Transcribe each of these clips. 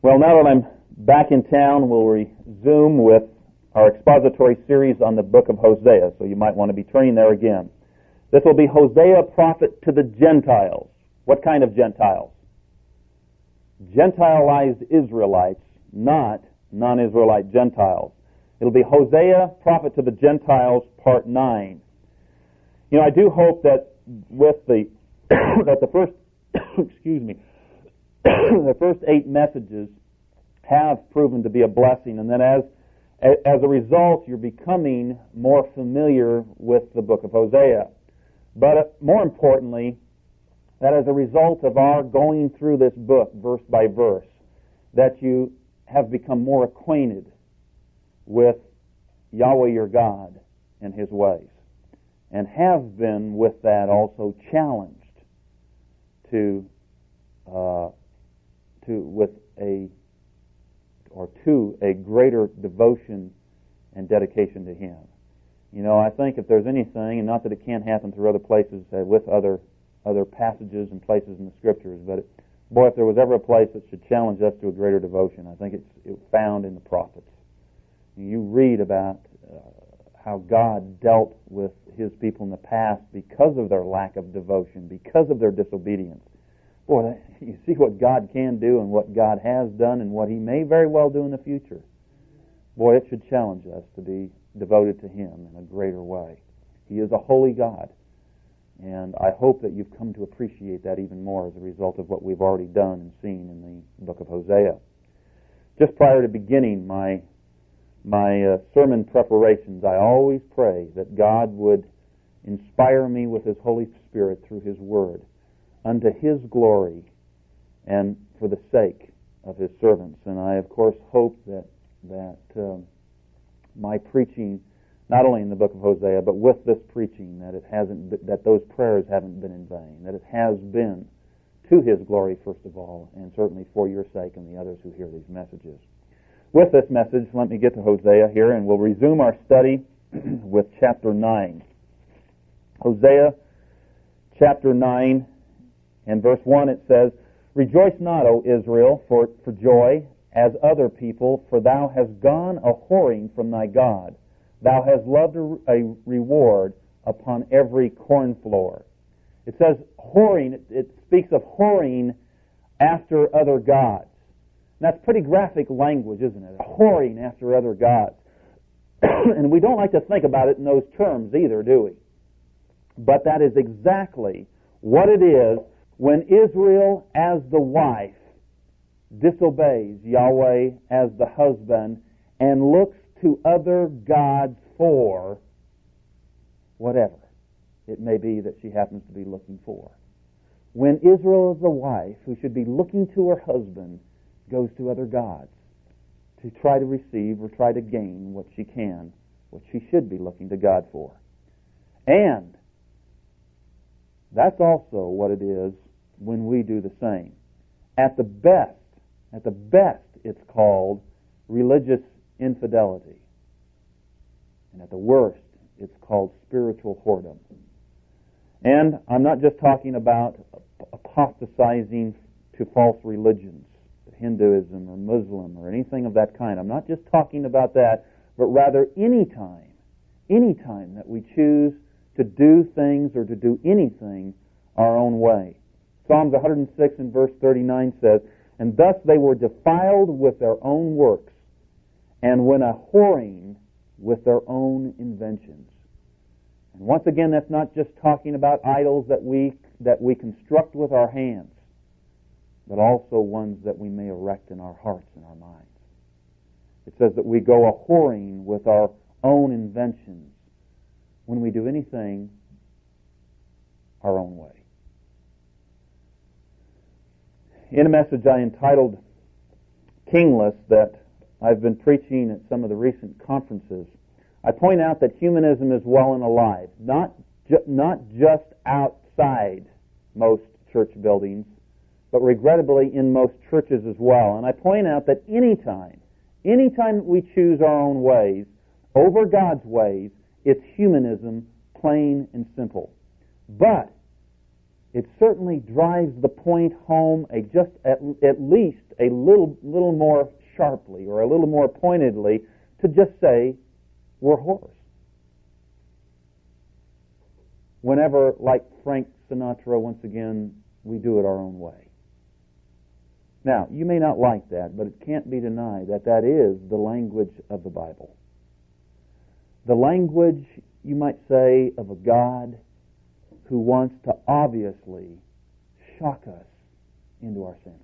Well, now that I'm back in town, we'll resume with our expository series on the book of Hosea, so you might want to be turning there again. This will be Hosea, prophet to the Gentiles. What kind of Gentiles? Gentilized Israelites, not non-Israelite Gentiles. It'll be Hosea, prophet to the Gentiles, part 9. You know, I do hope that with the that the first the first 8 messages have proven to be a blessing, and then as a result, you're becoming more familiar with the book of Hosea. But more importantly, that as a result of our going through this book verse by verse, that you have become more acquainted with Yahweh your God and His ways, and have been with that also challenged to a greater devotion and dedication to Him. You know, I think if there's anything, and not that it can't happen through other places with other passages and places in the Scriptures, but boy, if there was ever a place that should challenge us to a greater devotion, I think it's found in the prophets. You read about how God dealt with His people in the past because of their lack of devotion, because of their disobedience. Boy, you see what God can do and what God has done and what He may very well do in the future. Boy, it should challenge us to be devoted to Him in a greater way. He is a holy God, and I hope that you've come to appreciate that even more as a result of what we've already done and seen in the book of Hosea. Just prior to beginning my sermon preparations, I always pray that God would inspire me with His Holy Spirit through His Word unto His glory and for the sake of His servants. And I, of course, hope that my preaching, not only in the book of Hosea, but with this preaching, that those prayers haven't been in vain, that it has been to His glory, first of all, and certainly for your sake and the others who hear these messages. With this message, let me get to Hosea here, and we'll resume our study with chapter 9. Hosea, chapter 9, and verse 1, it says, "Rejoice not, O Israel, for joy, as other people, for thou hast gone a-whoring from thy God. Thou hast loved a reward upon every corn floor." It says whoring, it speaks of whoring after other gods. That's pretty graphic language, isn't it? Whoring after other gods. And we don't like to think about it in those terms either, do we? But that is exactly what it is when Israel as the wife disobeys Yahweh as the husband and looks to other gods for whatever it may be that she happens to be looking for. When Israel as the wife, who should be looking to her husband, goes to other gods to try to receive or try to gain what she can, what she should be looking to God for. And that's also what it is when we do the same. At the best, it's called religious infidelity. And at the worst, it's called spiritual whoredom. And I'm not just talking about apostatizing to false religions, Hinduism or Muslim or anything of that kind. I'm not just talking about that, but rather any time that we choose to do things or to do anything our own way. Psalms 106 and verse 39 says, "And thus they were defiled with their own works, and went a-whoring with their own inventions." And once again, that's not just talking about idols that we construct with our hands, but also ones that we may erect in our hearts and our minds. It says that we go a-whoring with our own inventions when we do anything our own way. In a message I entitled Kingless that I've been preaching at some of the recent conferences, I point out that humanism is well and alive, not just outside most church buildings, but regrettably in most churches as well. And I point out that anytime we choose our own ways over God's ways, it's humanism, plain and simple. But it certainly drives the point home just at least a little more sharply or a little more pointedly to just say we're whores. Whenever, like Frank Sinatra, once again, we do it our own way. Now, you may not like that, but it can't be denied that that is the language of the Bible. The language, you might say, of a God who wants to obviously shock us into our senses.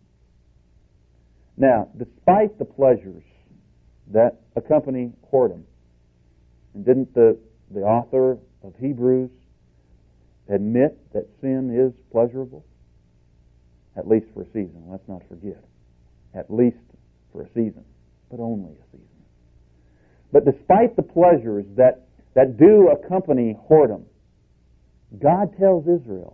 Now, despite the pleasures that accompany whoredom, and didn't the author of Hebrews admit that sin is pleasurable? At least for a season. Let's not forget. At least for a season, but only a season. But despite the pleasures that do accompany whoredom, God tells Israel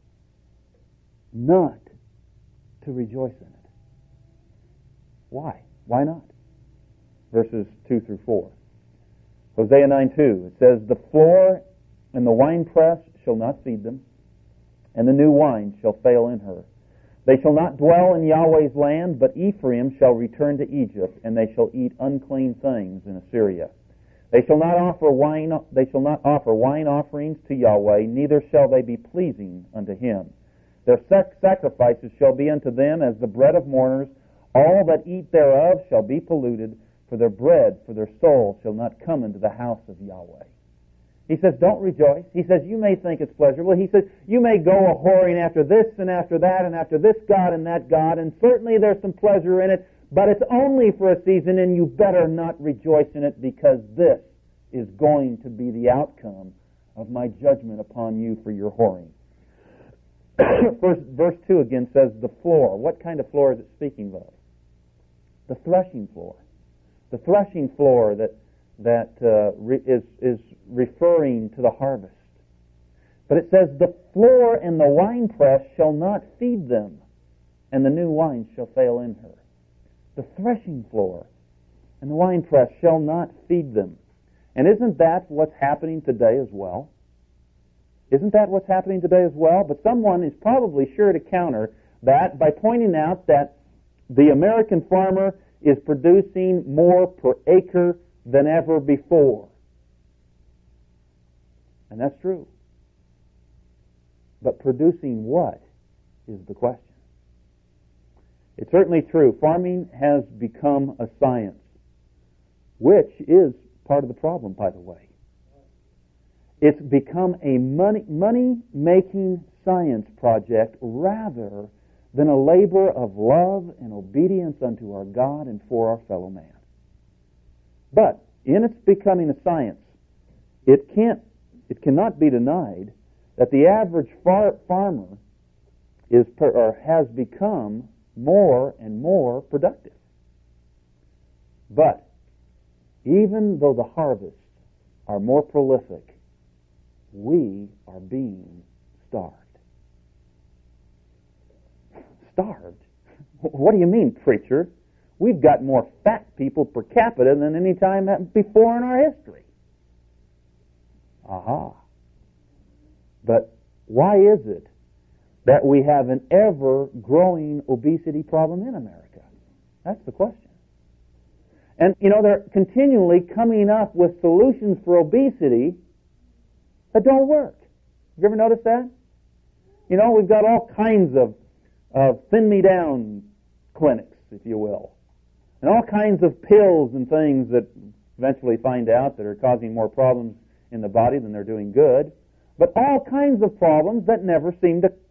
not to rejoice in it. Why? Why not? Verses 2 through 4. Hosea 9:2, it says, "The floor and the winepress shall not feed them, and the new wine shall fail in her. They shall not dwell in Yahweh's land, but Ephraim shall return to Egypt, and they shall eat unclean things in Assyria. They shall not offer wine offerings to Yahweh, neither shall they be pleasing unto him. Their sacrifices shall be unto them as the bread of mourners. All that eat thereof shall be polluted, for their bread, for their soul shall not come into the house of Yahweh." He says, don't rejoice. He says, you may think it's pleasurable. He says, you may go a-whoring after this and after that and after this god and that god, and certainly there's some pleasure in it, but it's only for a season, and you better not rejoice in it, because this is going to be the outcome of my judgment upon you for your whoring. Verse 2 again says, the floor. What kind of floor is it speaking of? The threshing floor. The threshing floor that is referring to the harvest. But it says, the floor and the winepress shall not feed them, and the new wine shall fail in her. The threshing floor and the winepress shall not feed them. And isn't that what's happening today as well? Isn't that what's happening today as well? But someone is probably sure to counter that by pointing out that the American farmer is producing more per acre than ever before. And that's true. But producing what is the question? It's certainly true. Farming has become a science, which is part of the problem, by the way. It's become a money-making science project rather than a labor of love and obedience unto our God and for our fellow man. But in its becoming a science, it cannot be denied that the average farmer has become more and more productive. But even though the harvests are more prolific, we are being starved. Starved? What do you mean, preacher? We've got more fat people per capita than any time before in our history. Aha. But why is it that we have an ever-growing obesity problem in America? That's the question. And, they're continually coming up with solutions for obesity that don't work. Have you ever noticed that? We've got all kinds of thin-me-down clinics, if you will. And all kinds of pills and things that eventually find out that are causing more problems in the body than they're doing good. But all kinds of problems that never seem to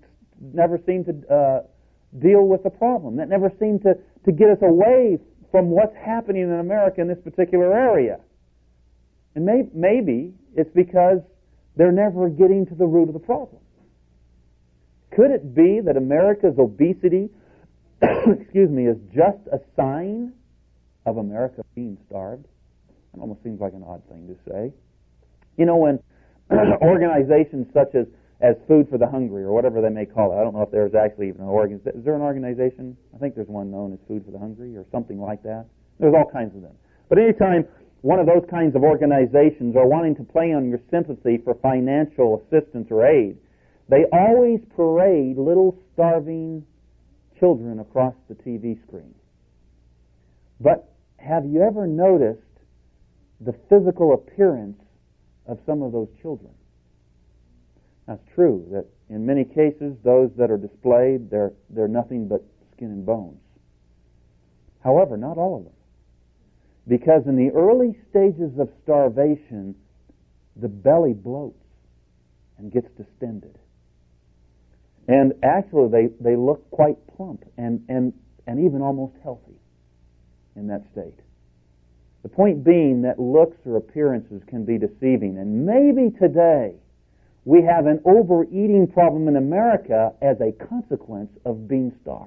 deal with the problem, that never seem to get us away from what's happening in America in this particular area. And maybe it's because they're never getting to the root of the problem. Could it be that America's obesity, is just a sign of America being starved? It almost seems like an odd thing to say. When organizations such as Food for the Hungry, or whatever they may call it, I don't know if there's actually even an organization. Is there an organization? I think there's one known as Food for the Hungry, or something like that. There's all kinds of them. But anytime one of those kinds of organizations are wanting to play on your sympathy for financial assistance or aid, They always parade little starving children across the TV screen. But have you ever noticed the physical appearance of some of those children? Now, it's true that in many cases, those that are displayed, they're nothing but skin and bones. However, not all of them. Because in the early stages of starvation, the belly bloats and gets distended. And actually, they look quite plump and even almost healthy in that state. The point being that looks or appearances can be deceiving. And maybe today we have an overeating problem in America as a consequence of being starved.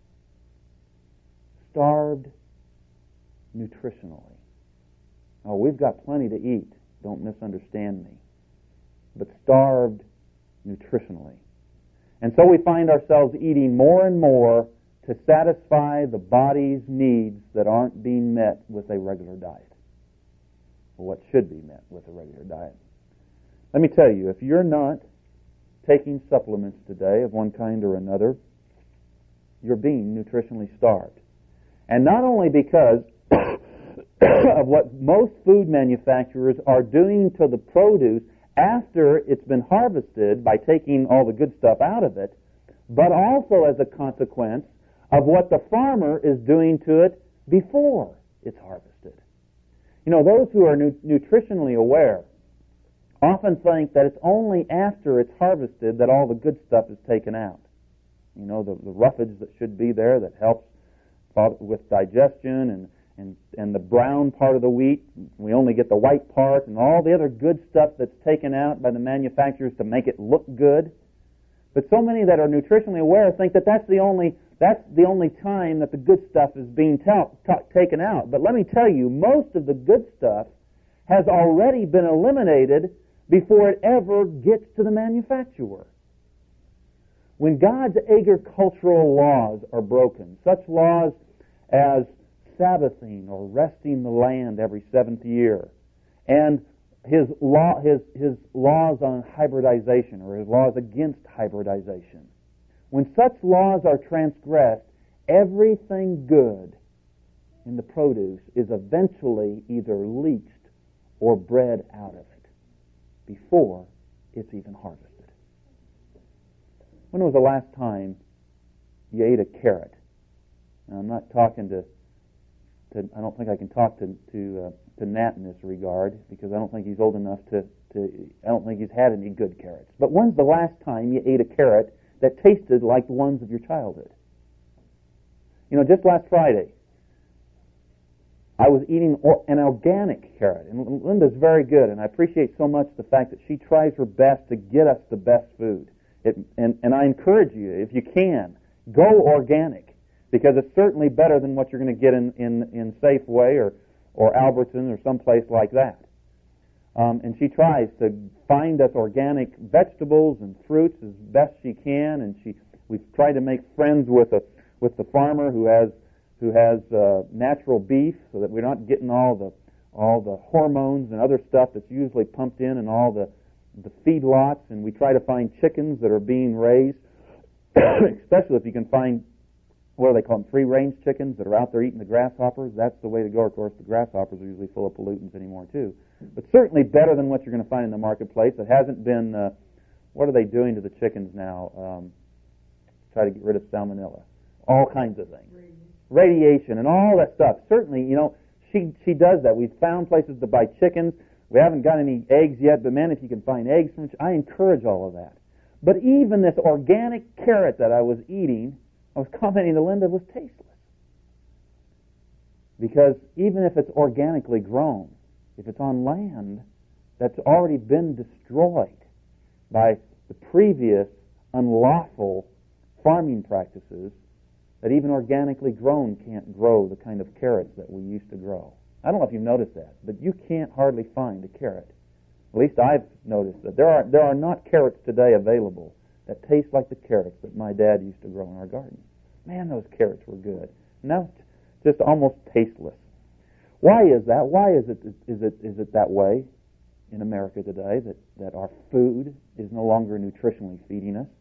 Starved nutritionally. Oh, we've got plenty to eat. Don't misunderstand me. But starved nutritionally. And so we find ourselves eating more and more to satisfy the body's needs that aren't being met with a regular diet. Or what should be met with a regular diet. Let me tell you, if you're not taking supplements today of one kind or another, you're being nutritionally starved. And not only because of what most food manufacturers are doing to the produce after it's been harvested by taking all the good stuff out of it, but also as a consequence of what the farmer is doing to it before it's harvested. You know, those who are nutritionally aware often think that it's only after it's harvested that all the good stuff is taken out. You know, the roughage that should be there that helps with digestion and the brown part of the wheat, we only get the white part, and all the other good stuff that's taken out by the manufacturers to make it look good. But so many that are nutritionally aware think that that's the only time that the good stuff is being taken out. But let me tell you, most of the good stuff has already been eliminated before it ever gets to the manufacturer. When God's agricultural laws are broken, such laws as Sabbathing or resting the land every seventh year, and his laws on hybridization or his laws against hybridization, when such laws are transgressed, everything good in the produce is eventually either leached or bred out of it before it's even harvested. When was the last time you ate a carrot? Now, I'm not talking to I don't think I can talk to Nat in this regard, because I don't think he's old enough I don't think he's had any good carrots. But when's the last time you ate a carrot that tasted like the ones of your childhood? You know, just last Friday, I was eating an organic carrot, and Linda's very good, and I appreciate so much the fact that she tries her best to get us the best food. And I encourage you, if you can, go organic, because it's certainly better than what you're going to get in Safeway or Albertsons or someplace like that. And she tries to find us organic vegetables and fruits as best she can, and we've tried to make friends with the farmer who has natural beef, so that we're not getting all the hormones and other stuff that's usually pumped in and all the feedlots. And we try to find chickens that are being raised, especially if you can find, what do they call them, free-range chickens that are out there eating the grasshoppers. That's the way to go. Of course, the grasshoppers are usually full of pollutants anymore too. But certainly better than what you're going to find in the marketplace. It hasn't been, what are they doing to the chickens now? Try to get rid of salmonella. All kinds of things. Radiation and all that stuff. Certainly, you know, she does that. We've found places to buy chickens. We haven't got any eggs yet, but man, if you can find eggs from, I encourage all of that. But even this organic carrot that I was eating, I was commenting to Linda, was tasteless. Because even if it's organically grown, if it's on land that's already been destroyed by the previous unlawful farming practices, that even organically grown can't grow the kind of carrots that we used to grow. I don't know if you've noticed that, but you can't hardly find a carrot. At least I've noticed that. There are not carrots today available that taste like the carrots that my dad used to grow in our garden. Man, those carrots were good. Now it's just almost tasteless. Why is that? Why is it that way? in America today, that our food is no longer nutritionally feeding us?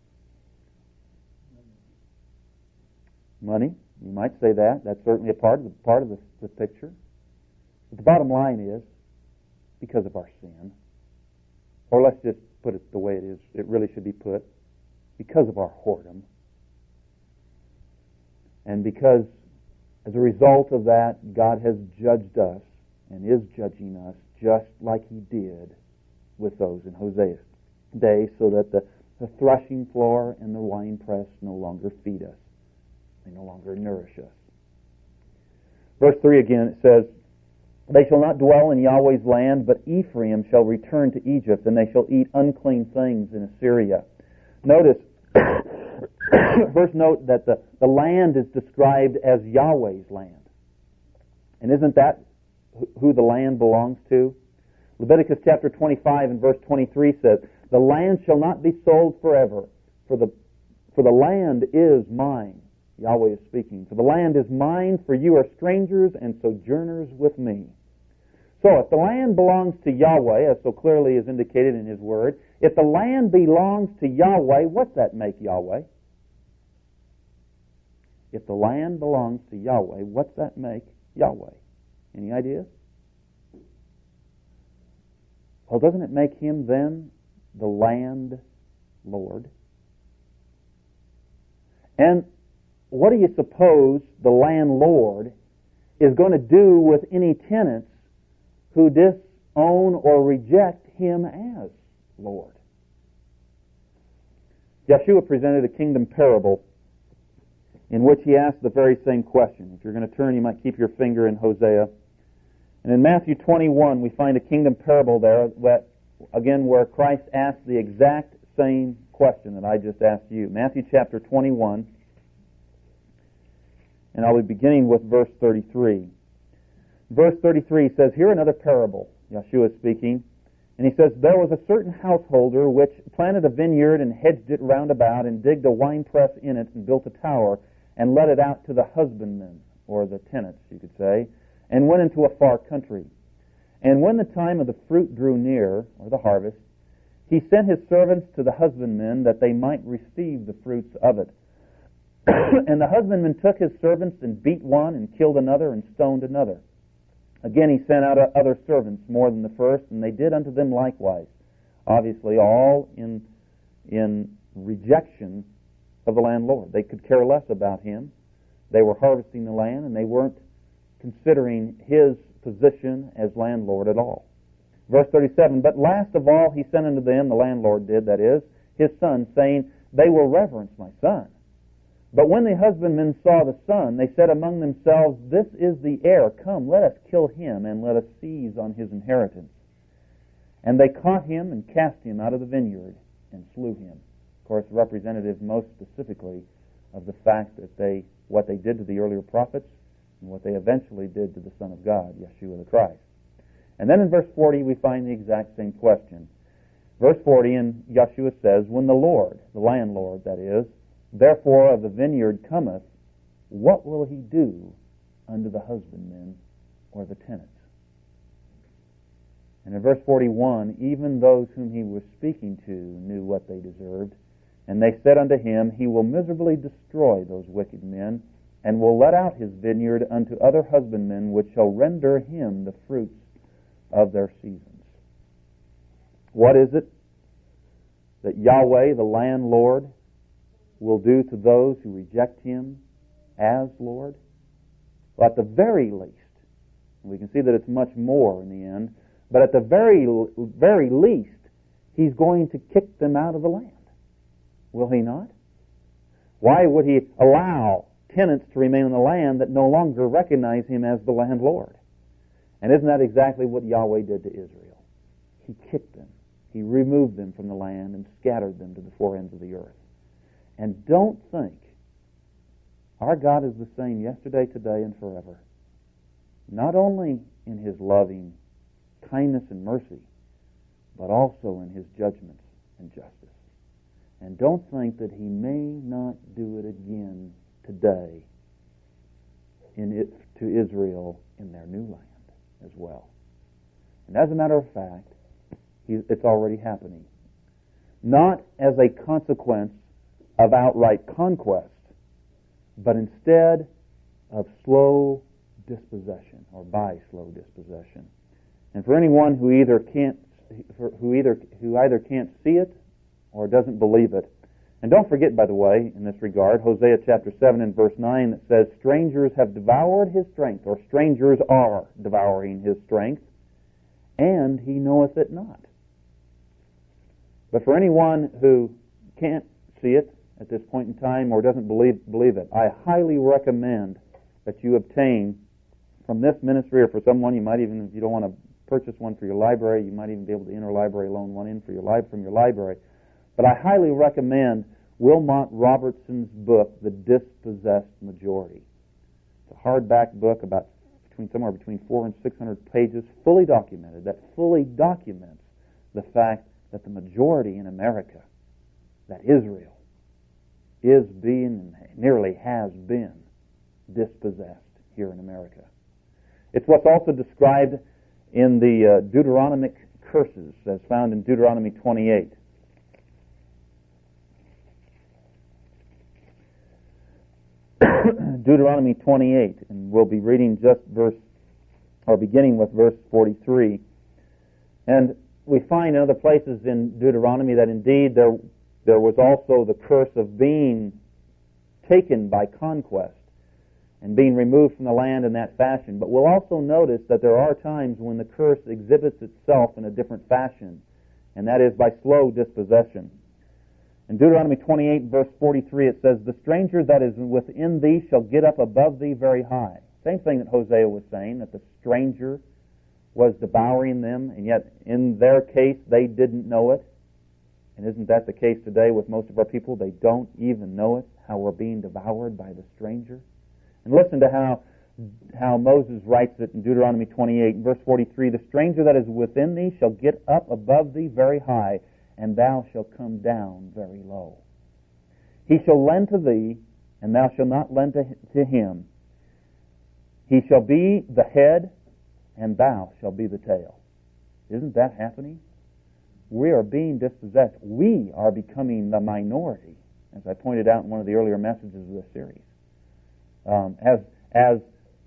Money, you might say that. That's certainly a part of the picture. But the bottom line is, because of our sin, or let's just put it the way it is, it really should be put, because of our whoredom, and because as a result of that, God has judged us and is judging us just like He did with those in Hosea's day, so that the threshing floor and the winepress no longer feed us. They no longer nourish us. Verse 3 again, it says, "They shall not dwell in Yahweh's land, but Ephraim shall return to Egypt, and they shall eat unclean things in Assyria." Notice, first note that the land is described as Yahweh's land. And isn't that who the land belongs to? Leviticus chapter 25 and verse 23 says, "The land shall not be sold forever, for the land is mine." Yahweh is speaking. "For the land is mine, for you are strangers and sojourners with me." So if the land belongs to Yahweh, as so clearly is indicated in His Word, if the land belongs to Yahweh, what's that make Yahweh? If the land belongs to Yahweh, what's that make Yahweh? Any ideas? Well, doesn't it make Him then the land Lord? And what do you suppose the landlord is going to do with any tenants who disown or reject Him as Lord? Yeshua presented a kingdom parable in which He asked the very same question. If you're going to turn, you might keep your finger in Hosea. And in Matthew 21, we find a kingdom parable there, again, where Christ asked the exact same question that I just asked you. Matthew chapter 21, and I'll be beginning with verse 33. Verse 33 says, "Here another parable," Yeshua speaking, and he says, "There was a certain householder which planted a vineyard and hedged it round about, and digged a winepress in it, and built a tower, and let it out to the husbandmen," or the tenants, you could say, "and went into a far country. And when the time of the fruit drew near," or the harvest, "he sent his servants to the husbandmen that they might receive the fruits of it. And the husbandman took his servants and beat one and killed another and stoned another. Again he sent out other servants more than the first, and they did unto them likewise." Obviously all in rejection of the landlord. They could care less about him. They were harvesting the land, and they weren't considering his position as landlord at all. Verse 37, "But last of all he sent unto them," the landlord did, that is, his son, saying, "They will reverence my son." But when the husbandmen saw the son, they said among themselves, "This is the heir. Come, let us kill him, and let us seize on his inheritance." And they caught him and cast him out of the vineyard and slew him. Of course, representative most specifically of the fact that what they did to the earlier prophets and what they eventually did to the Son of God, Yeshua the Christ. And then in verse 40 we find the exact same question. Verse 40, and Yeshua says, "When the Lord," the landlord that is, "therefore of the vineyard cometh, what will he do unto the husbandmen," or the tenants? And in verse 41, "Even those whom he was speaking to knew what they deserved. And they said unto him, He will miserably destroy those wicked men, and will let out his vineyard unto other husbandmen, which shall render him the fruits of their seasons." What is it that Yahweh, the landlord, will do to those who reject him as Lord? Well, at the very least, and we can see that it's much more in the end, but at the very least, he's going to kick them out of the land. Will he not? Why would he allow tenants to remain in the land that no longer recognize him as the landlord? And isn't that exactly what Yahweh did to Israel? He kicked them. He removed them from the land and scattered them to the four ends of the earth. And don't think our God is the same yesterday, today, and forever. Not only in his loving kindness and mercy, but also in his judgments and justice. And don't think that he may not do it again today to Israel in their new land as well. And as a matter of fact, It's already happening. Not as a consequence of outright conquest, but instead of slow dispossession, or by slow dispossession. And for anyone who either can't see it or doesn't believe it, and don't forget, by the way, in this regard, Hosea chapter 7 and verse 9 that says, strangers have devoured his strength, or strangers are devouring his strength, and he knoweth it not. But for anyone who can't see it at this point in time or doesn't believe it, I highly recommend that you obtain from this ministry, or for someone, you might even, if you don't want to purchase one for your library, you might even be able to interlibrary loan one in for from your library. But I highly recommend Wilmot Robertson's book, The Dispossessed Majority. It's a hardback book somewhere between 400 and 600 pages, fully documented, that fully documents the fact that the majority in America, that Israel, is being, nearly has been, dispossessed here in America. It's what's also described in the Deuteronomic curses, as found in Deuteronomy 28. Deuteronomy 28, and we'll be reading beginning with verse 43. And we find in other places in Deuteronomy that indeed there was also the curse of being taken by conquest and being removed from the land in that fashion. But we'll also notice that there are times when the curse exhibits itself in a different fashion, and that is by slow dispossession. In Deuteronomy 28, verse 43, it says, the stranger that is within thee shall get up above thee very high. Same thing that Hosea was saying, that the stranger was devouring them, and yet in their case they didn't know it. And isn't that the case today with most of our people? They don't even know it, how we're being devoured by the stranger. And listen to how Moses writes it in Deuteronomy 28, verse 43, the stranger that is within thee shall get up above thee very high, and thou shalt come down very low. He shall lend to thee, and thou shalt not lend to him. He shall be the head, and thou shalt be the tail. Isn't that happening? We are being dispossessed. We are becoming the minority, as I pointed out in one of the earlier messages of this series. As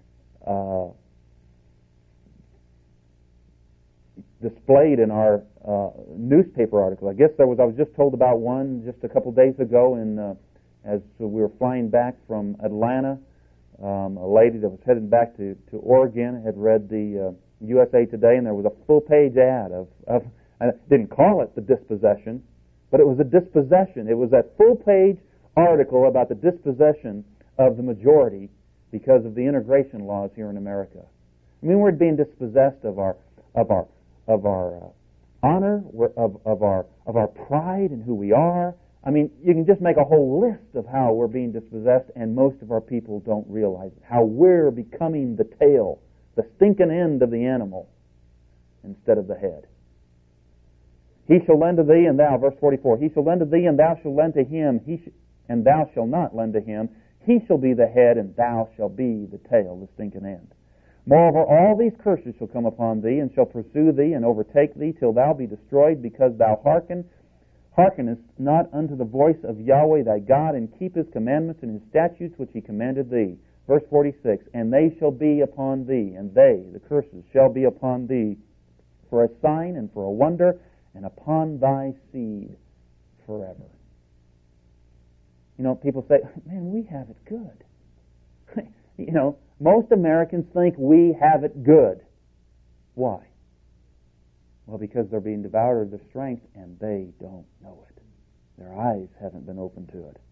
displayed in our newspaper article. I was just told about one just a couple days ago, as we were flying back from Atlanta. A lady that was headed back to Oregon had read the USA Today, and there was a full-page ad of I didn't call it the dispossession, but it was a dispossession. It was that full-page article about the dispossession of the majority because of the integration laws here in America. I mean, we're being dispossessed of our honor, of our pride in who we are. I mean, you can just make a whole list of how we're being dispossessed, and most of our people don't realize it. How we're becoming the tail, the stinking end of the animal, instead of the head. He shall lend to thee, and thou, verse 44, he shall lend to thee, and thou shalt lend to him, and thou shalt not lend to him. He shall be the head, and thou shalt be the tail, the stinking end. Moreover, all these curses shall come upon thee, and shall pursue thee, and overtake thee, till thou be destroyed, because thou hearkenest not unto the voice of Yahweh thy God, and keep his commandments and his statutes which he commanded thee. Verse 46, and they shall be upon thee, and they, the curses, shall be upon thee, for a sign and for a wonder, and upon thy seed forever. You know, people say, man, we have it good. You know, most Americans think we have it good. Why? Well, because they're being devoured of their strength, and they don't know it. Their eyes haven't been opened to it.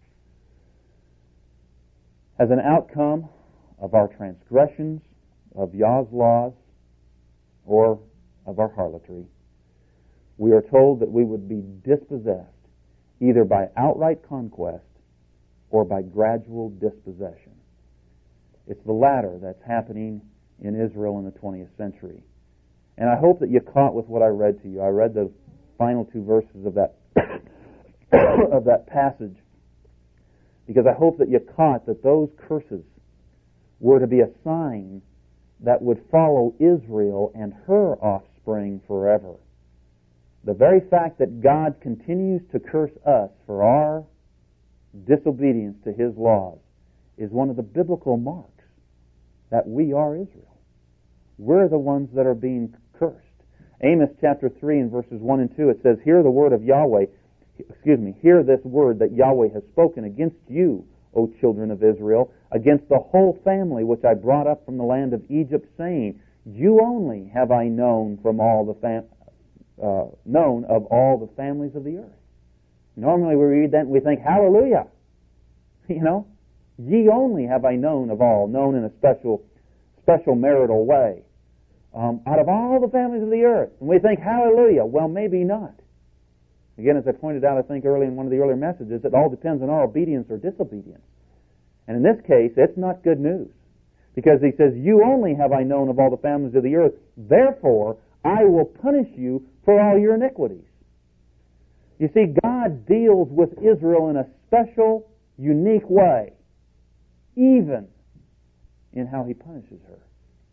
As an outcome of our transgressions of Yah's laws, or of our harlotry, we are told that we would be dispossessed either by outright conquest or by gradual dispossession. It's the latter that's happening in Israel in the 20th century. And I hope that you caught with what I read to you. I read the final two verses of that of that passage because I hope that you caught that those curses were to be a sign that would follow Israel and her offspring forever. The very fact that God continues to curse us for our disobedience to His laws is one of the biblical marks that we are Israel. We're the ones that are being cursed. Amos chapter 3 and verses 1 and 2, it says, Hear the word of Yahweh, hear this word that Yahweh has spoken against you, O children of Israel, against the whole family which I brought up from the land of Egypt, saying, You only have I known from all the known of all the families of the earth. Normally we read that and we think, Hallelujah! You know, ye only have I known of all, known in a special marital way, out of all the families of the earth. And we think, Hallelujah! Well, maybe not. Again, as I pointed out, I think early in one of the earlier messages, it all depends on our obedience or disobedience. And in this case, it's not good news. Because he says, You only have I known of all the families of the earth, therefore I will punish you for all your iniquities. You see, God deals with Israel in a special, unique way, even in how He punishes her.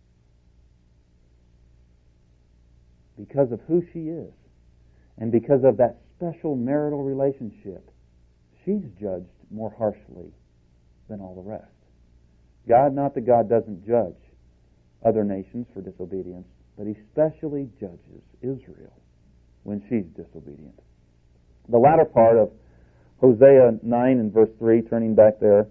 Because of who she is, and because of that special marital relationship, she's judged more harshly than all the rest. God, not that God doesn't judge other nations for disobedience, but He specially judges Israel when she's disobedient. The latter part of Hosea 9 and verse 3, turning back there,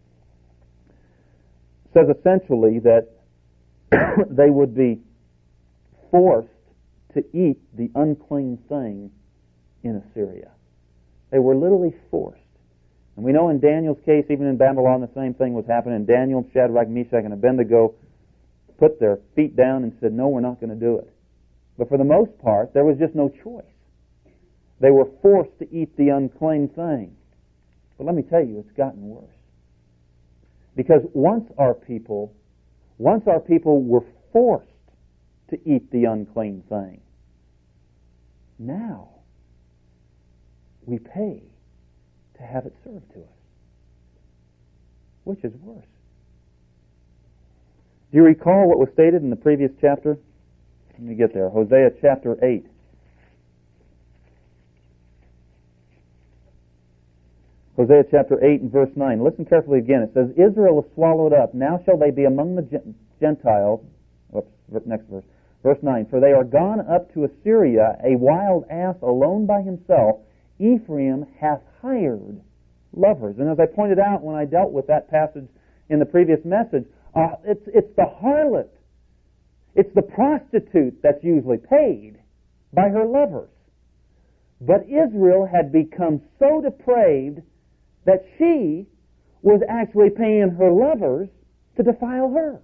says essentially that they would be forced to eat the unclean thing in Assyria. They were literally forced. And we know in Daniel's case, even in Babylon, the same thing was happening. Daniel, Shadrach, Meshach, and Abednego put their feet down and said, No, we're not going to do it. But for the most part, there was just no choice. They were forced to eat the unclean thing. But let me tell you, it's gotten worse. Because once our people were forced to eat the unclean thing, now we pay to have it served to us. Which is worse? Do you recall what was stated in the previous chapter? Let me get there. Hosea chapter 8. Hosea chapter 8 and verse 9. Listen carefully again. It says, Israel is swallowed up. Now shall they be among the Gentiles. Next verse. Verse 9. For they are gone up to Assyria, a wild ass alone by himself. Ephraim hath hired lovers. And as I pointed out when I dealt with that passage in the previous message, it's the harlot. It's the prostitute that's usually paid by her lovers. But Israel had become so depraved that she was actually paying her lovers to defile her.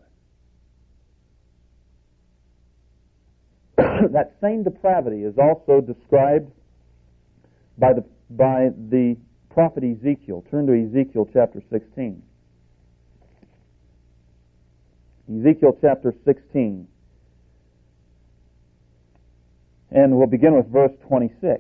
That same depravity is also described by the prophet Ezekiel. Turn to Ezekiel chapter 16. Ezekiel chapter 16. And we'll begin with verse 26.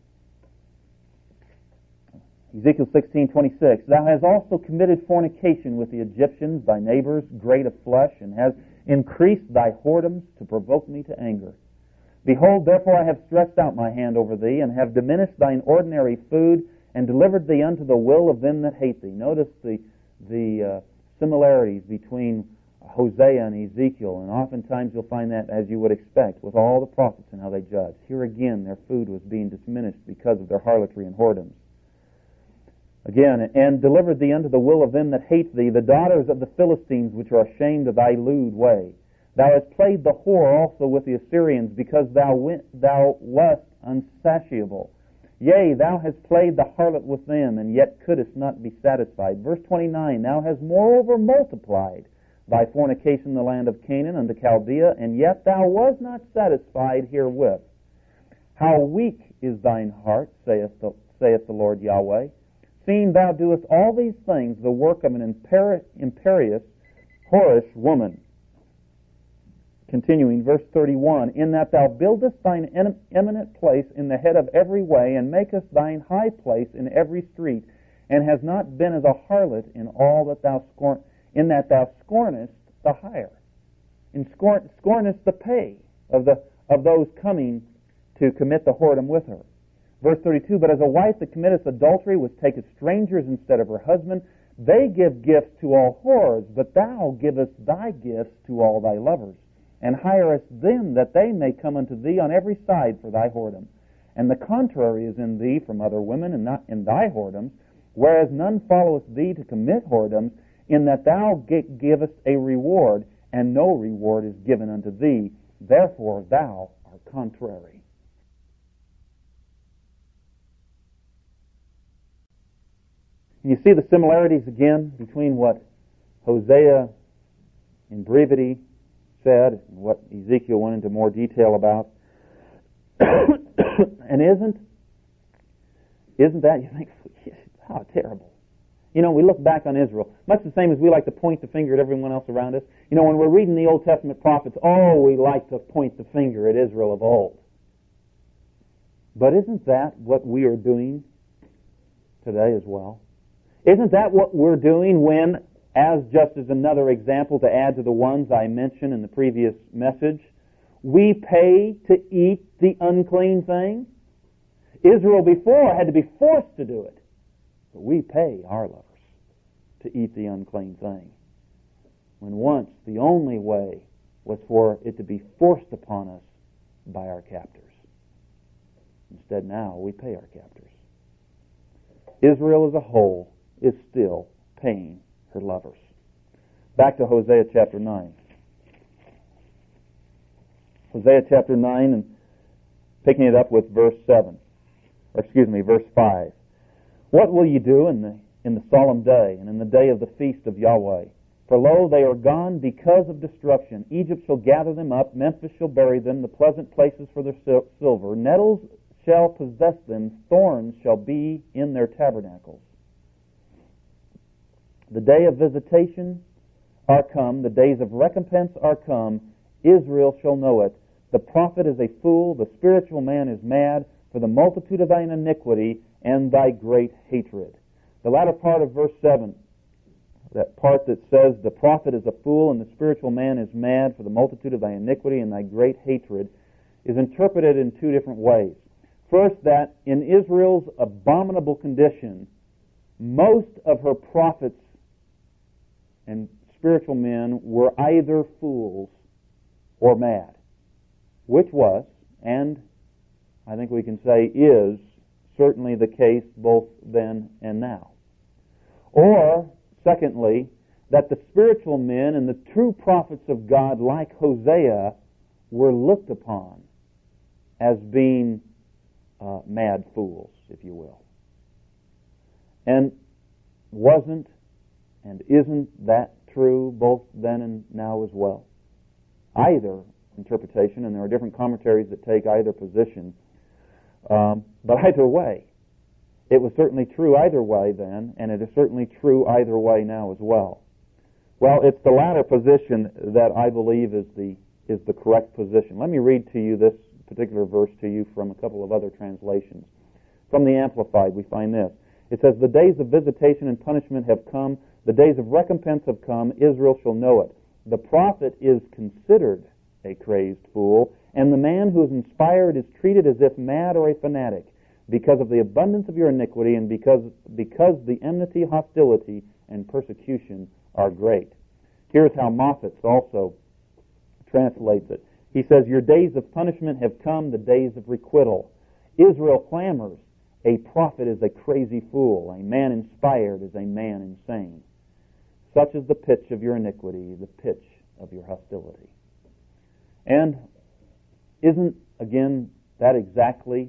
Ezekiel 16:26. Thou hast also committed fornication with the Egyptians, thy neighbors, great of flesh, and hast increased thy whoredoms to provoke me to anger. Behold, therefore I have stretched out my hand over thee, and have diminished thine ordinary food, and delivered thee unto the will of them that hate thee. Notice the similarities between Hosea and Ezekiel, and oftentimes you'll find that, as you would expect, with all the prophets and how they judge. Here again, their food was being diminished because of their harlotry and whoredoms. Again, and delivered thee unto the will of them that hate thee, the daughters of the Philistines, which are ashamed of thy lewd way. Thou hast played the whore also with the Assyrians, because thou wast unsatiable. Yea, thou hast played the harlot with them, and yet couldst not be satisfied. Verse 29, Thou hast moreover multiplied thy fornication in the land of Canaan unto Chaldea, and yet thou wast not satisfied herewith. How weak is thine heart, saith the Lord Yahweh, seeing thou doest all these things, the work of an imperious, whorish woman. Continuing, verse 31, In that thou buildest thine eminent place in the head of every way, and makest thine high place in every street, and hast not been as a harlot in all that thou scornest the hire, and scornest the pay of those coming to commit the whoredom with her. Verse 32, but as a wife that committeth adultery, which taketh strangers instead of her husband, they give gifts to all whores, but thou givest thy gifts to all thy lovers, and hirest them that they may come unto thee on every side for thy whoredom. And the contrary is in thee from other women, and not in thy whoredoms, whereas none followeth thee to commit whoredoms, in that thou givest a reward, and no reward is given unto thee. Therefore thou art contrary. You see the similarities again between what Hosea in brevity said and what Ezekiel went into more detail about. And isn't that, you think, how terrible. You know, we look back on Israel, much the same as we like to point the finger at everyone else around us. You know, when we're reading the Old Testament prophets, we like to point the finger at Israel of old. But isn't that what we are doing today as well? Isn't that what we're doing when, as just as another example to add to the ones I mentioned in the previous message, we pay to eat the unclean thing? Israel before had to be forced to do it. But we pay our lovers to eat the unclean thing. When once the only way was for it to be forced upon us by our captors. Instead now we pay our captors. Israel as a whole is still paying her lovers. Back to Hosea chapter 9. Hosea chapter 9, and picking it up with verse 5. What will ye do in the solemn day, and in the day of the feast of Yahweh? For lo, they are gone because of destruction. Egypt shall gather them up, Memphis shall bury them, the pleasant places for their silver. Nettles shall possess them, thorns shall be in their tabernacles. The day of visitation are come, the days of recompense are come, Israel shall know it. The prophet is a fool, the spiritual man is mad, for the multitude of thine iniquity and thy great hatred. The latter part of verse 7, that part that says, the prophet is a fool and the spiritual man is mad for the multitude of thy iniquity and thy great hatred, is interpreted in two different ways. First, that in Israel's abominable condition, most of her prophets and spiritual men were either fools or mad, which was, and I think we can say is, certainly the case both then and now. Or, secondly, that the spiritual men and the true prophets of God, like Hosea, were looked upon as being mad fools, if you will. And wasn't and isn't that true both then and now as well? Either interpretation, and there are different commentaries that take either position, but either way, it was certainly true either way then, and it is certainly true either way now as well. Well, it's the latter position that I believe is the correct position. Let me read to you this particular verse to you from a couple of other translations. From the Amplified, we find this. It says, the days of visitation and punishment have come, the days of recompense have come, Israel shall know it. The prophet is considered a crazed fool, and the man who is inspired is treated as if mad or a fanatic, because of the abundance of your iniquity and because the enmity, hostility, and persecution are great. Here's how Moffat also translates it. He says, your days of punishment have come, the days of requital. Israel clamors, a prophet is a crazy fool, a man inspired is a man insane. Such is the pitch of your iniquity, the pitch of your hostility. And isn't, again, that exactly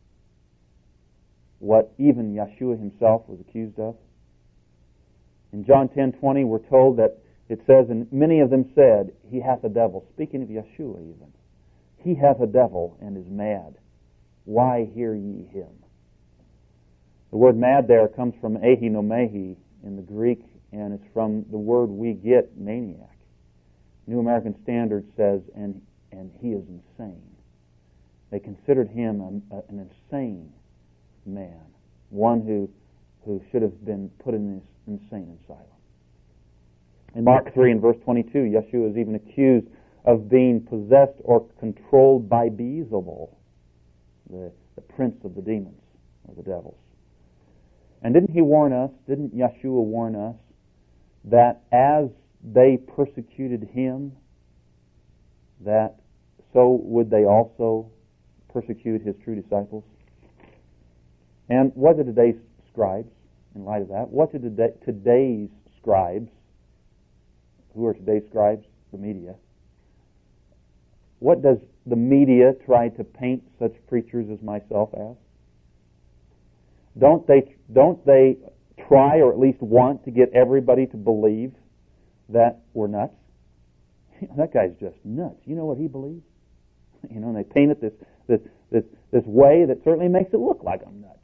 what even Yeshua himself was accused of? In John 10:20, we're told that it says, and many of them said, he hath a devil. Speaking of Yeshua even. He hath a devil and is mad. Why hear ye him? The word mad there comes from ehinomai in the Greek, and it's from the word we get, maniac. New American Standard says, and he is insane. They considered him an insane man, one who should have been put in this insane asylum. In Mark 3 and verse 22, Yeshua is even accused of being possessed or controlled by Beelzebul. the prince of the demons, or the devils. And didn't Yeshua warn us that as they persecuted him, that so would they also persecute his true disciples? And what did today's scribes, in light of that, what did today's scribes, who are today's scribes? The media. What does the media try to paint such preachers as myself as? Don't they try, or at least want, to get everybody to believe that we're nuts? That guy's just nuts. You know what he believes? And they paint it this way that certainly makes it look like I'm nuts.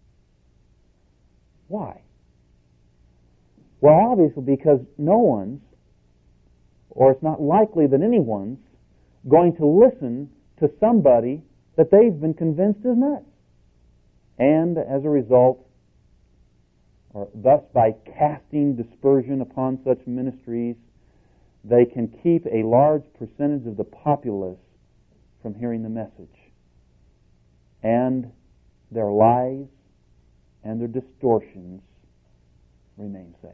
Why? Well, obviously because no one's, or it's not likely that anyone's, going to listen to somebody that they've been convinced is nuts. And as a result, or thus by casting dispersion upon such ministries, they can keep a large percentage of the populace from hearing the message. And their lies and their distortions remain safe.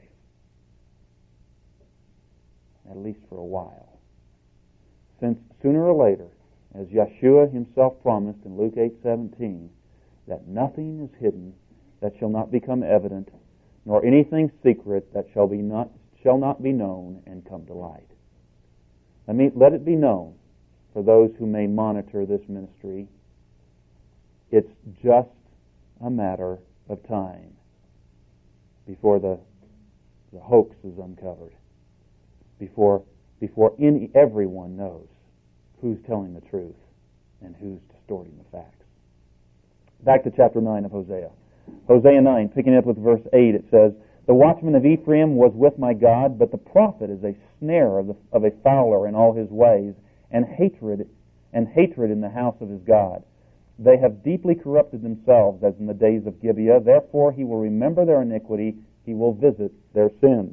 At least for a while. Since sooner or later, as Yeshua himself promised in Luke 8:17, that nothing is hidden that shall not become evident, nor anything secret that shall not be known and come to light. Let it be known for those who may monitor this ministry, it's just a matter of time before the hoax is uncovered, before everyone knows who's telling the truth and who's distorting the facts. Back to chapter 9 of Hosea. Hosea 9, picking up with verse 8, it says, "The watchman of Ephraim was with my God, but the prophet is a snare of a fowler in all his ways, and hatred in the house of his God. They have deeply corrupted themselves as in the days of Gibeah. Therefore he will remember their iniquity, he will visit their sins."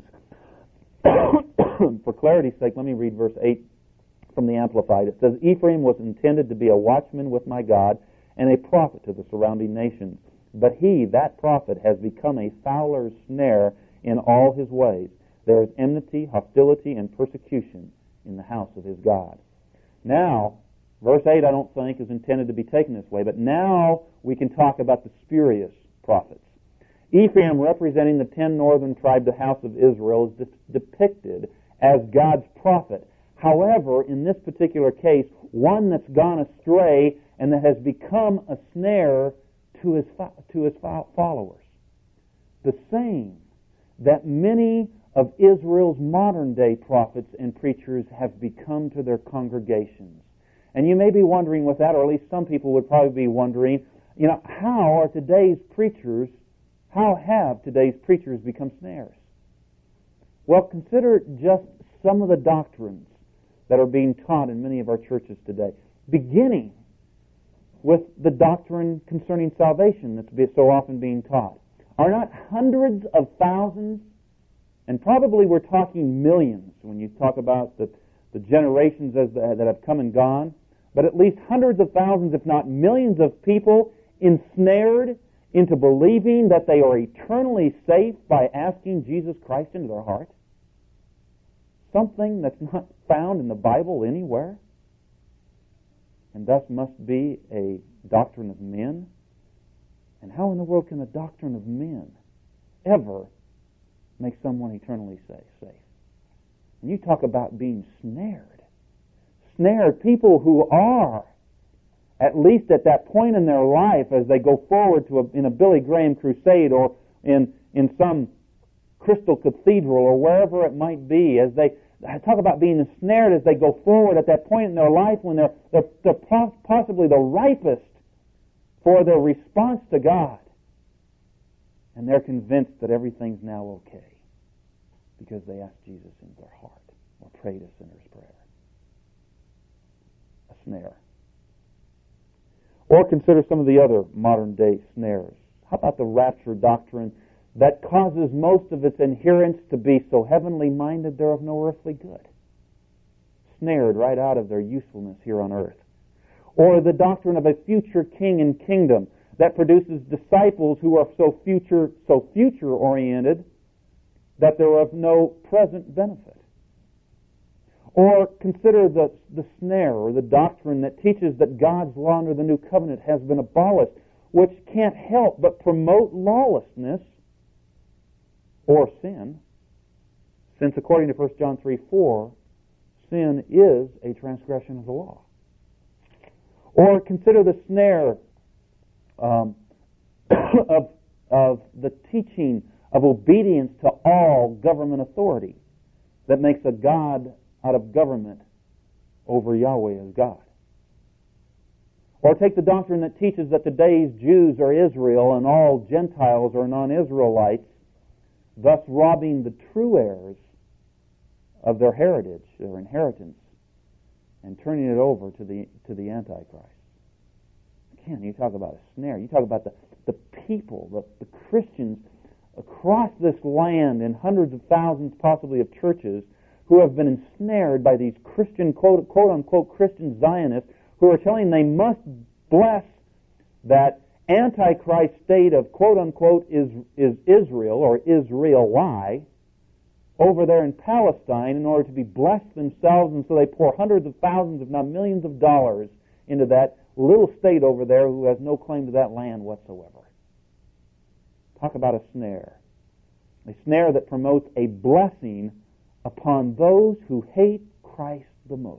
For clarity's sake, let me read verse 8 from the Amplified. It says, "Ephraim was intended to be a watchman with my God and a prophet to the surrounding nations. But he, that prophet, has become a fowler's snare in all his ways. There is enmity, hostility, and persecution in the house of his God." Now, verse 8 I don't think is intended to be taken this way, but now we can talk about the spurious prophets. Ephraim, representing the 10 northern tribes, the house of Israel, is depicted as God's prophet. However, in this particular case, one that's gone astray and that has become a snare to his followers. The same that many of Israel's modern day prophets and preachers have become to their congregations. And you may be wondering with that, or at least some people would probably be wondering, how have today's preachers become snares? Well, consider just some of the doctrines that are being taught in many of our churches today, beginning with the doctrine concerning salvation that's so often being taught. Are not hundreds of thousands, and probably we're talking millions when you talk about the generations that have come and gone, but at least hundreds of thousands, if not millions of people ensnared into believing that they are eternally safe by asking Jesus Christ into their heart? Something that's not found in the Bible anywhere, and thus must be a doctrine of men. And how in the world can the doctrine of men ever make someone eternally safe? And you talk about being snared. Snared, people who are, at least at that point in their life, as they go forward in a Billy Graham crusade or in some crystal cathedral or wherever it might be, as they talk about being ensnared as they go forward at that point in their life when they're possibly the ripest for their response to God. And they're convinced that everything's now okay because they asked Jesus into their heart or prayed a sinner's prayer. A snare. Or consider some of the other modern day snares. How about the rapture doctrine that causes most of its adherents to be so heavenly minded they're of no earthly good? Snared right out of their usefulness here on earth. or the doctrine of a future king and kingdom that produces disciples who are so future-oriented that they're of no present benefit. Or consider the snare or the doctrine that teaches that God's law under the new covenant has been abolished, which can't help but promote lawlessness or sin, since according to 1 John 3:4, sin is a transgression of the law. Or consider the snare of the teaching of obedience to all government authority that makes a God out of government over Yahweh as God. Or take the doctrine that teaches that today's Jews are Israel and all Gentiles are non-Israelites, thus robbing the true heirs of their heritage, their inheritance, and turning it over to the Antichrist. Again, you talk about a snare. You talk about the people, the Christians across this land in hundreds of thousands possibly of churches who have been ensnared by these Christian, quote-unquote Christian Zionists who are telling they must bless that Antichrist state of quote-unquote is Israel or Israeli over there in Palestine in order to be blessed themselves, and so they pour hundreds of thousands, if not millions of dollars into that little state over there who has no claim to that land whatsoever. Talk about a snare. A snare that promotes a blessing upon those who hate Christ the most.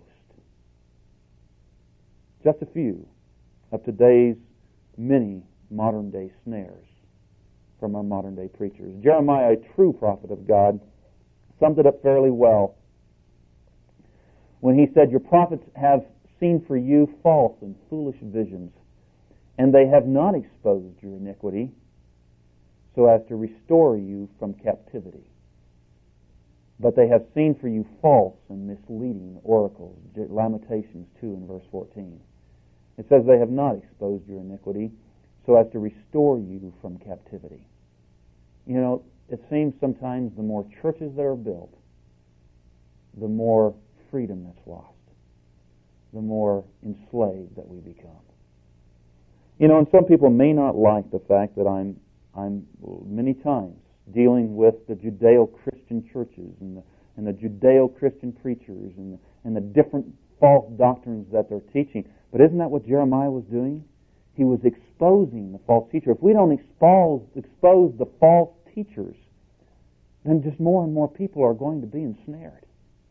Just a few of today's many modern-day snares from our modern-day preachers. Jeremiah, a true prophet of God, summed it up fairly well when he said, "Your prophets have seen for you false and foolish visions, and they have not exposed your iniquity so as to restore you from captivity. But they have seen for you false and misleading oracles." Lamentations 2 and verse 14. It says they have not exposed your iniquity so as to restore you from captivity. You know, it seems sometimes the more churches that are built, the more freedom that's lost, the more enslaved that we become. You know, and some people may not like the fact that I'm many times dealing with the Judeo-Christian churches and the Judeo-Christian preachers and the different false doctrines that they're teaching. But isn't that what Jeremiah was doing? He was exposing the false teacher. If we don't expose the false teachers, then just more and more people are going to be ensnared.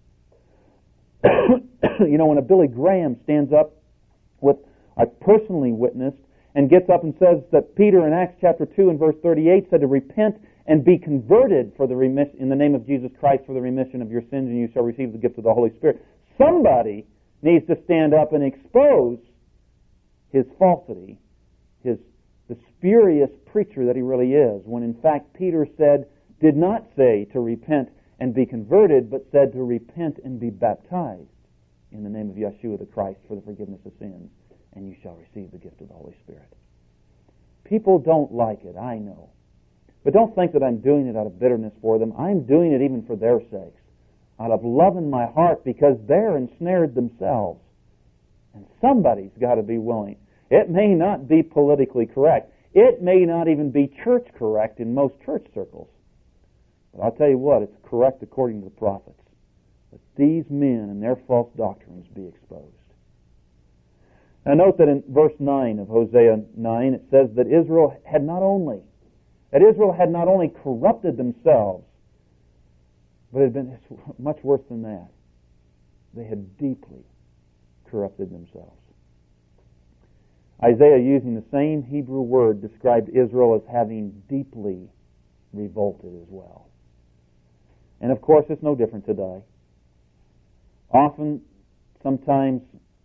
You know, when a Billy Graham stands up with, I personally witnessed, and gets up and says that Peter in Acts chapter 2 and verse 38 said to repent and be converted for the remission in the name of Jesus Christ for the remission of your sins, and you shall receive the gift of the Holy Spirit. Somebody needs to stand up and expose his falsity, the spurious preacher that he really is, when in fact Peter did not say to repent and be converted, but said to repent and be baptized in the name of Yeshua the Christ for the forgiveness of sins, and you shall receive the gift of the Holy Spirit. People don't like it, I know. But don't think that I'm doing it out of bitterness for them. I'm doing it even for their sakes, out of love in my heart, because they're ensnared themselves. And somebody's got to be willing. It may not be politically correct. It may not even be church correct in most church circles. But I'll tell you what, it's correct according to the prophets, that these men and their false doctrines be exposed. Now note that in verse 9 of Hosea 9, it says that Israel had not only corrupted themselves, but it had been much worse than that. They had deeply corrupted themselves. Isaiah, using the same Hebrew word, described Israel as having deeply revolted as well. And of course, it's no different today. Often something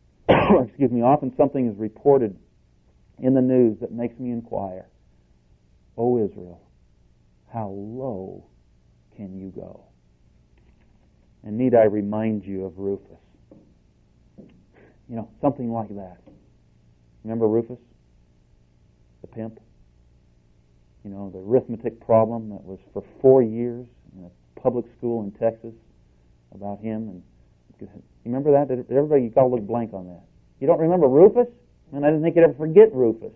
is reported in the news that makes me inquire, "O Israel, how low can you go?" And need I remind you of Rufus? You know, something like that. Remember Rufus, the pimp? You know, the arithmetic problem that was for 4 years in a public school in Texas about him. And you remember that? Everybody, you got to look blank on that. You don't remember Rufus? And I didn't think you'd ever forget Rufus.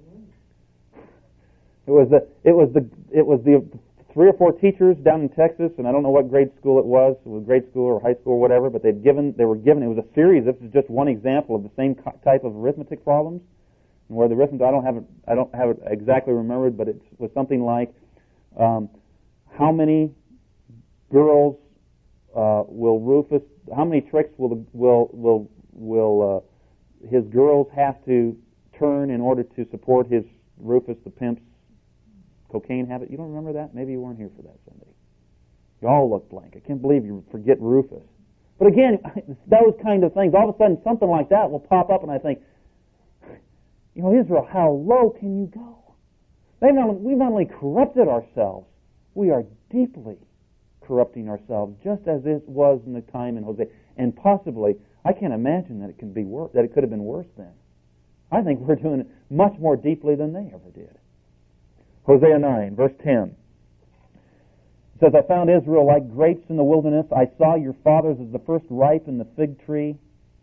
It was the 3 or 4 teachers down in Texas, and I don't know what grade school it was grade school or high school or whatever, but they were given, it was a series. This is just one example of the same type of arithmetic problems, and where the arithmetic, I don't have it exactly remembered, but it was something like, how many girls will Rufus, how many tricks will his girls have to turn in order to support his Rufus the pimp's cocaine habit? You don't remember that? Maybe you weren't here for that Sunday. You all look blank. I can't believe you forget Rufus. But again, those kind of things, all of a sudden something like that will pop up, and I think, Israel, how low can you go? We've not only corrupted ourselves, we are deeply corrupting ourselves, just as it was in the time in Hosea. And possibly, I can't imagine that it can be worse, that it could have been worse then. I think we're doing it much more deeply than they ever did. Hosea 9, verse 10. It says, I found Israel like grapes in the wilderness. I saw your fathers as the first ripe in the fig tree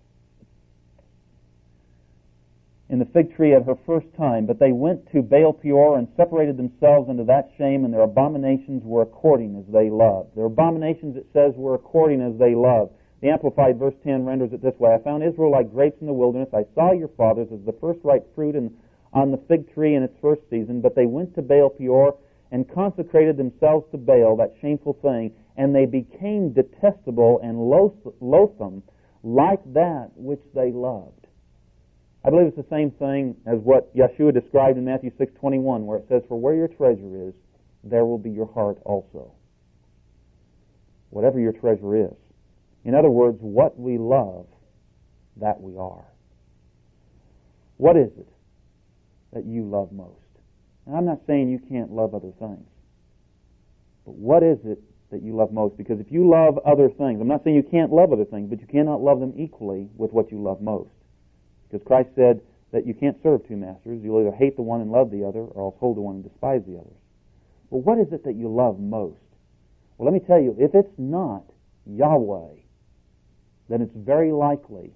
at her first time. But they went to Baal Peor and separated themselves unto that shame, and their abominations were according as they loved. Their abominations, it says, were according as they loved. The Amplified verse 10 renders it this way. I found Israel like grapes in the wilderness. I saw your fathers as the first ripe fruit on the fig tree in its first season, but they went to Baal Peor and consecrated themselves to Baal, that shameful thing, and they became detestable and loathsome like that which they loved. I believe it's the same thing as what Yeshua described in Matthew 6:21, where it says, for where your treasure is, there will be your heart also. Whatever your treasure is. In other words, what we love, that we are. What is it that you love most? And I'm not saying you can't love other things. But what is it that you love most? Because if you love other things, I'm not saying you can't love other things, but you cannot love them equally with what you love most. Because Christ said that you can't serve 2 masters. You'll either hate the one and love the other, or else hold the one and despise the other. Well, what is it that you love most? Well, let me tell you, if it's not Yahweh, then it's very likely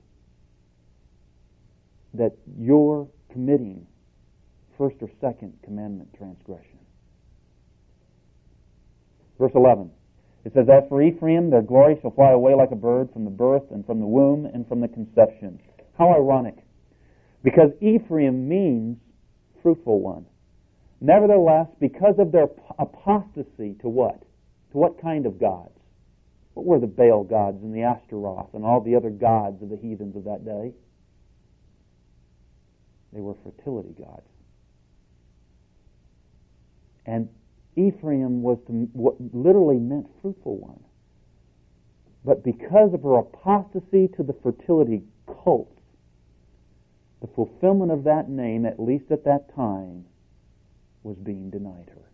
that you're committing first or second commandment transgression. Verse 11. It says, as for Ephraim, their glory shall fly away like a bird from the birth and from the womb and from the conception. How ironic. Because Ephraim means fruitful one. Nevertheless, because of their apostasy to what? To what kind of gods? What were the Baal gods and the Ashtaroth and all the other gods of the heathens of that day? They were fertility gods. And Ephraim was what literally meant fruitful one. But because of her apostasy to the fertility cult, the fulfillment of that name, at least at that time, was being denied her.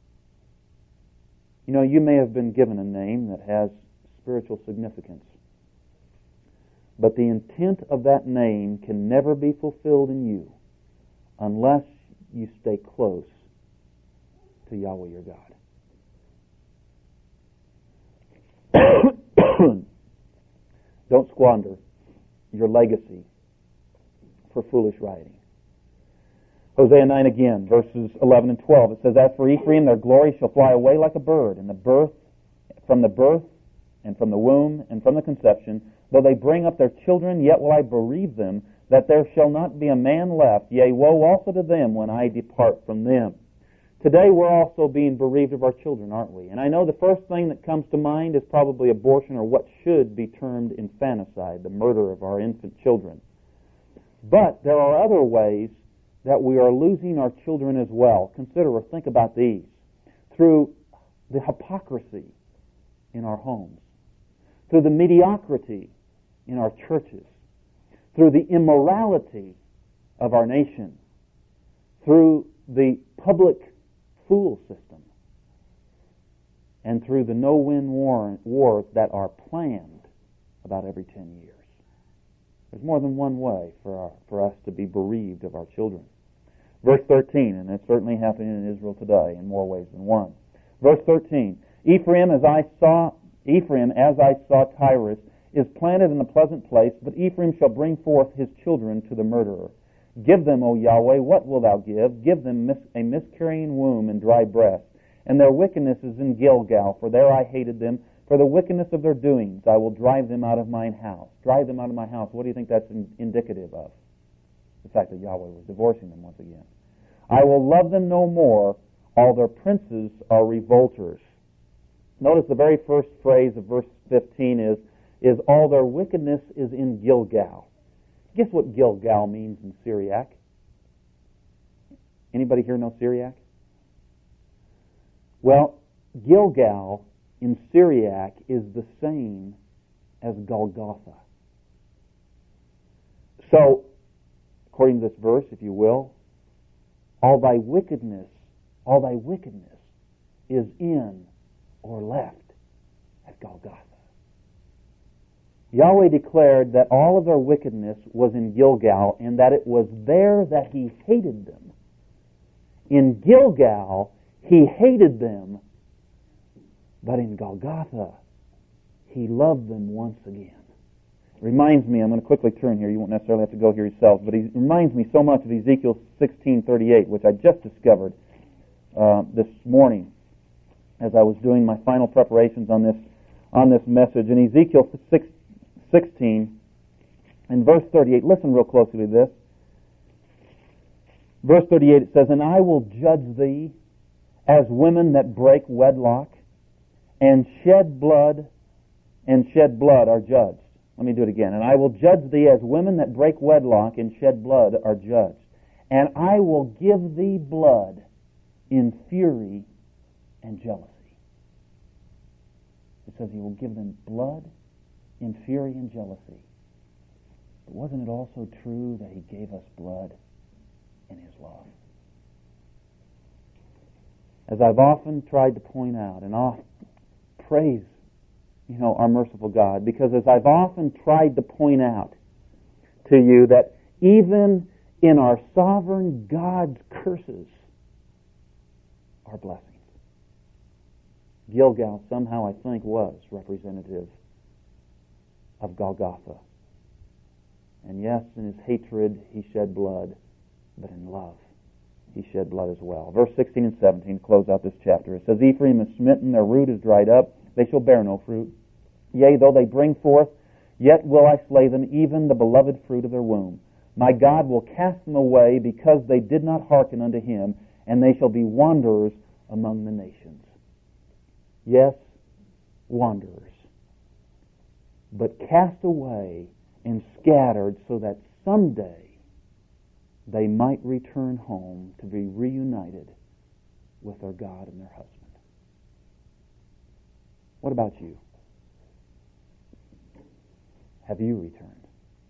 You may have been given a name that has spiritual significance, but the intent of that name can never be fulfilled in you unless you stay close to Yahweh your God. Don't squander your legacy for foolish writing. Hosea 9 again, verses 11 and 12. It says, as for Ephraim, their glory shall fly away like a bird, from the birth and from the womb and from the conception. Though they bring up their children, yet will I bereave them, that there shall not be a man left. Yea, woe also to them when I depart from them. Today we're also being bereaved of our children, aren't we? And I know the first thing that comes to mind is probably abortion, or what should be termed infanticide, the murder of our infant children. But there are other ways that we are losing our children as well. Consider or think about these. Through the hypocrisy in our homes, through the mediocrity in our churches, through the immorality of our nation, through the public fool system, and through the no-win wars that are planned about every 10 years. There's more than one way for us to be bereaved of our children. Verse 13, and it's certainly happening in Israel today in more ways than one. Verse 13, Ephraim, as I saw Tyrus, is planted in a pleasant place, but Ephraim shall bring forth his children to the murderer. Give them, O Yahweh, what wilt thou give? Give them a miscarrying womb and dry breasts. And their wickedness is in Gilgal, for there I hated them. For the wickedness of their doings I will drive them out of mine house. Drive them out of my house. What do you think that's indicative of? The fact that Yahweh was divorcing them once again. I will love them no more. All their princes are revolters. Notice the very first phrase of verse 15 is all their wickedness is in Gilgal. Guess what Gilgal means in Syriac? Anybody here know Syriac? Well, Gilgal in Syriac is the same as Golgotha. So, according to this verse, if you will, all thy wickedness is in or left at Golgotha. Yahweh declared that all of their wickedness was in Gilgal and that it was there that He hated them. In Gilgal, He hated them, but in Golgotha, He loved them once again. It reminds me, I'm going to quickly turn here, you won't necessarily have to go here yourself, but it reminds me so much of Ezekiel 16:38, which I just discovered this morning as I was doing my final preparations on this message. In Ezekiel 16 and verse 38, listen real closely to this. Verse 38, it says, And I will judge thee as women that break wedlock and shed blood are judged. Let me do it again. And I will judge thee as women that break wedlock and shed blood are judged. And I will give thee blood in fury and jealousy. It says He will give them blood in fury and jealousy. But wasn't it also true that He gave us blood in His love? As I've often tried to point out, and I'll praise, our merciful God, because as I've often tried to point out to you that even in our sovereign God's curses are blessings. Gilgal somehow, I think, was representative of Golgotha. And yes, in His hatred, He shed blood, but in love, He shed blood as well. Verse 16 and 17 close out this chapter. It says, Ephraim is smitten, their root is dried up, they shall bear no fruit. Yea, though they bring forth, yet will I slay them, even the beloved fruit of their womb. My God will cast them away, because they did not hearken unto Him, and they shall be wanderers among the nations. Yes, wanderers, but cast away and scattered, so that someday they might return home to be reunited with their God and their husband. What about you? Have you returned?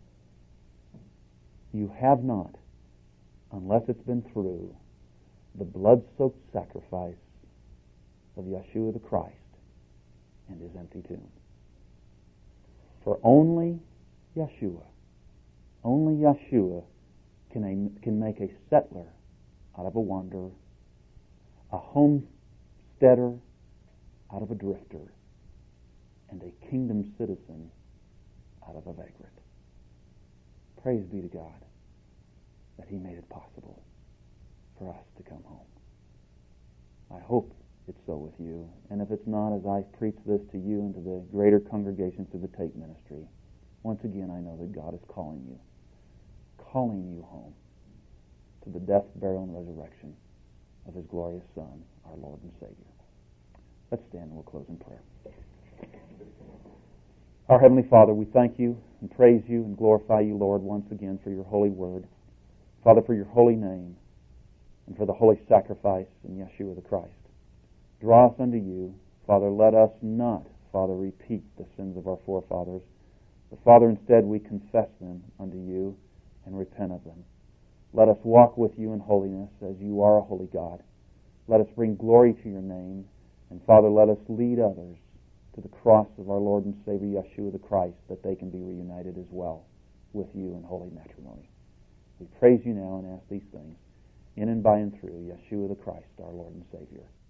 You have not, unless it's been through the blood-soaked sacrifice of Yeshua the Christ and His empty tomb. For only Yeshua can make a settler out of a wanderer, a homesteader out of a drifter, and a kingdom citizen out of a vagrant. Praise be to God that He made it possible for us to come home. I hope it's so with you. And if it's not, as I preach this to you and to the greater congregations through the Take Ministry, once again I know that God is calling you home to the death, burial, and resurrection of His glorious Son, our Lord and Savior. Let's stand and we'll close in prayer. Our Heavenly Father, we thank You and praise You and glorify You, Lord, once again for Your holy word. Father, for Your holy name and for the holy sacrifice in Yeshua the Christ. Draw us unto You. Father, let us not, Father, repeat the sins of our forefathers. But Father, instead we confess them unto You and repent of them. Let us walk with You in holiness as You are a holy God. Let us bring glory to Your name. And Father, let us lead others to the cross of our Lord and Savior Yeshua the Christ, that they can be reunited as well with You in holy matrimony. We praise You now and ask these things in and by and through Yeshua the Christ, our Lord and Savior.